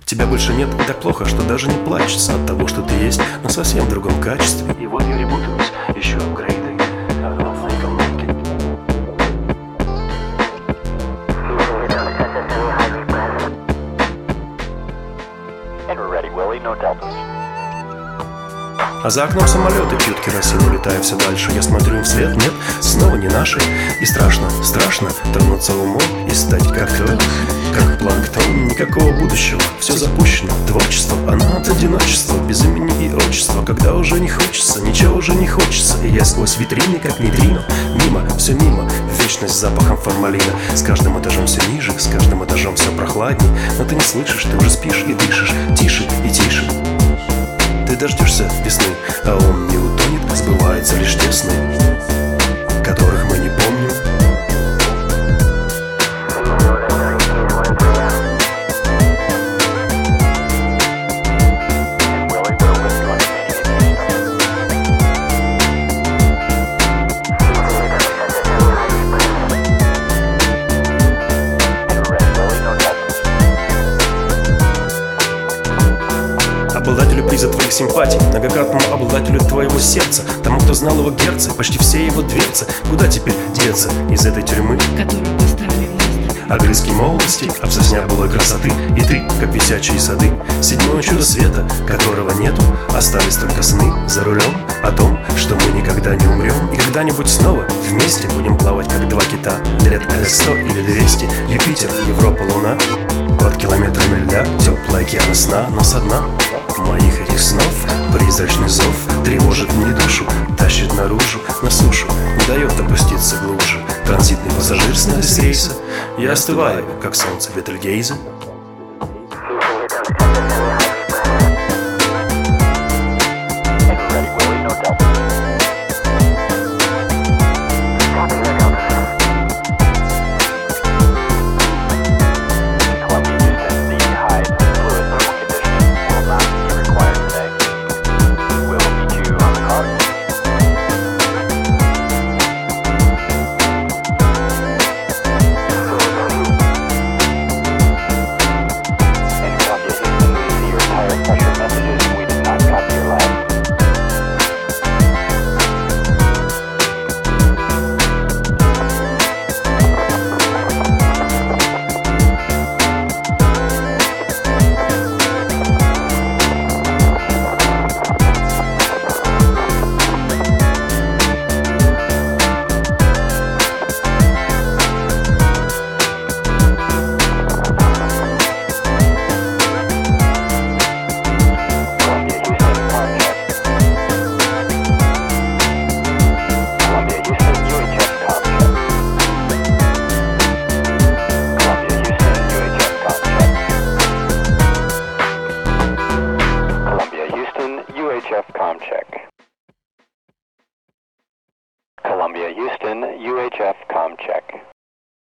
Тебя больше нет, и так плохо, что даже не плачется от того, что ты есть, но совсем в другом качестве. И вот я ребутаюсь, еще апгрейды. А за окном самолеты пьют керосин, улетая все дальше. Я смотрю им вслед, нет, снова не наши. И страшно, страшно тронуться умом и стать как планктон. Никакого будущего, все запущено. Творчество, оно от одиночества, без имени и отчества. Когда уже не хочется, ничего уже не хочется. И я сквозь витрины, как нейтрино. Мимо, все мимо, вечность с запахом формалина. С каждым этажом все ниже, с каждым этажом все прохладней. Но ты не слышишь, ты уже спишь и дышишь. Тише и тише. Ты дождешься весны, а он не утонет, сбывается лишь те сны, которых мы не помним. Обладателю приза твоих симпатий, многократному обладателю твоего сердца, тому, кто знал его герцы, почти все его дверцы. Куда теперь деться из этой тюрьмы, которую поставили власти? Огрызки молодости, абсосня былой красоты. И ты, как висячие сады, седьмое чудо света, которого нету. Остались только сны за рулем о том, что мы никогда не умрем. И когда-нибудь снова вместе будем плавать, как два кита. Лет 100 или 200, Юпитер, Европа, Луна. Под километрами льда, теплые океаны сна, но со дна моих этих снов призрачный зов тревожит мне душу, тащит наружу, на сушу, не дает опуститься глубже. Транзитный пассажир снят с рейса. Я остываю, как солнце Бетельгейзе.